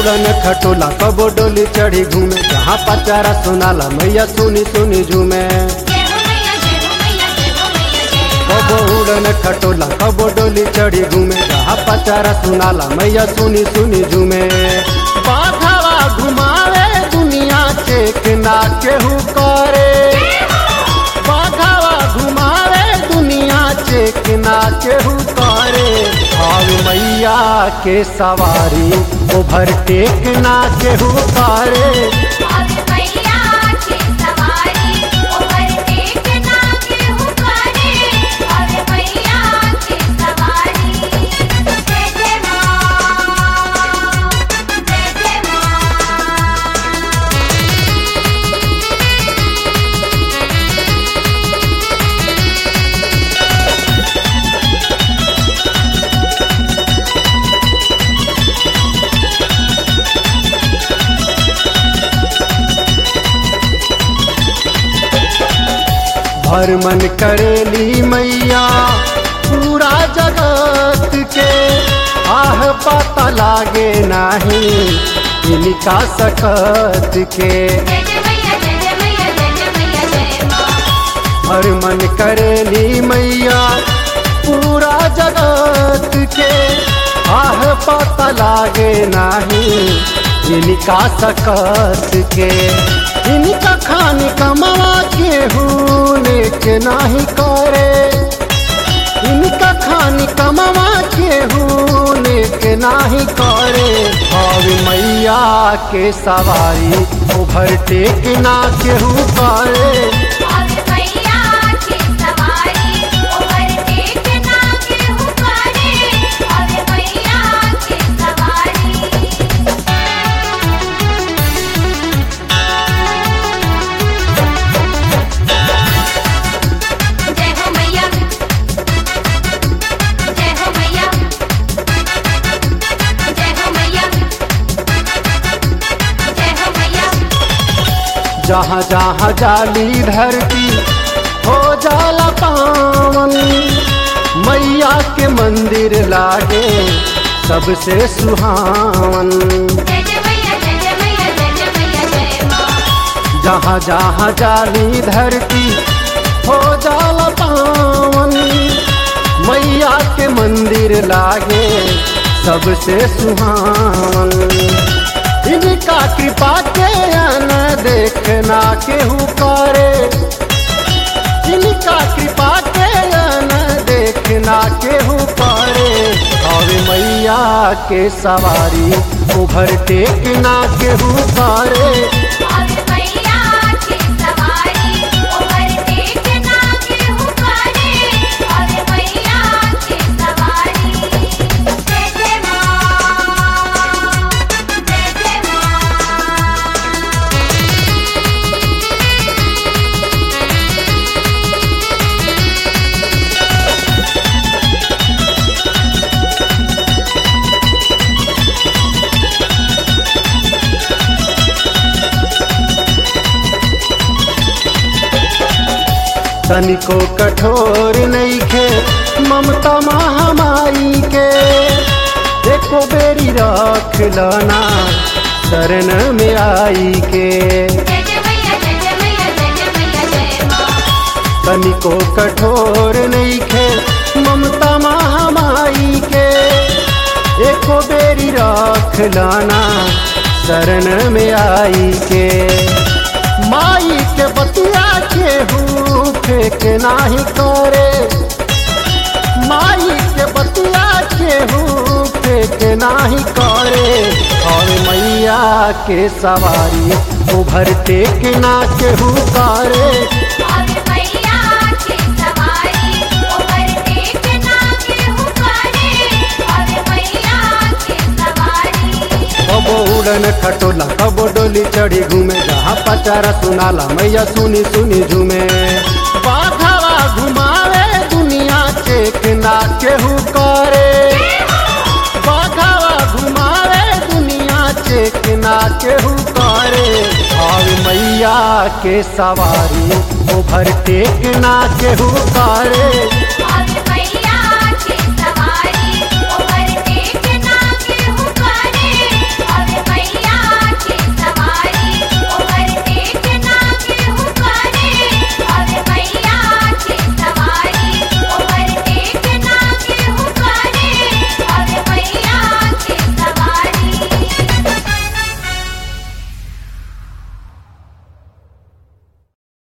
उड़न खटोला कबो डोली चढ़ी घूमे, जहाँ पचारा सुनाला मैया सुनी सुनी झूमे। कबो उड़न खटोला कबो डोली चढ़ी घूमे, जहाँ पचारा सुनाला मैया सुनी सुनी झूमे। बाघावा घुमावे दुनिया चेक ना केहू करे, बाघावा घुमावे दुनिया चेक ना केहू करे। और मैया के सवारी ओवरटेक ना केहू करे। हर मन करेली मैया पूरा जगत के, आह पता लागे नाही इनका सकत के। हर मन करेली मैया पूरा जगत के, आह पता लागे नाही इनका सकत के। इनका खानी कमावा केहू के नाही करे, इनका खानी कमावा केहू के नाही करे। और मैया के सवारी ओवरटेक ना केहू करे। जहाँ जहाँ जाली धरती हो जाला पावन, मैया के मंदिर लागे सबसे सुहावन। जहाँ जहाँ जाली धरती हो जाला पावन, मैया के मंदिर लागे सबसे सुहावन। इनका कृपा के न देखना केहू करे, इनका कृपा के न देखना केहू करे। और मैया के सवारी ओवरटेक ना केहू करे। तनिको कठोर नइखे ममता महामाई के, एको बेरी रख लाना शरण में आई के। तनिको कठोर नइखे ममता महामाई के, एको बेरी रख लाना शरण में आई के। माई के बतिया केहू फेंक नाही करे, माई के बतिया केहू फेंक नाही करे। और मैया के सवारी ओवरटेक ना केहू करे। कबो उड़न खटोला कबो डोली चढ़ी घूमे, जहाँ पचारा सुनाला मैया सुनी सुनी झूमे। बाघावा घुमावे दुनिया चेक ना केहू करे, बाघावा घुमावे दुनिया चेक ना केहू करे। और मैया के सवारी ओवरटेक ना केहू करे।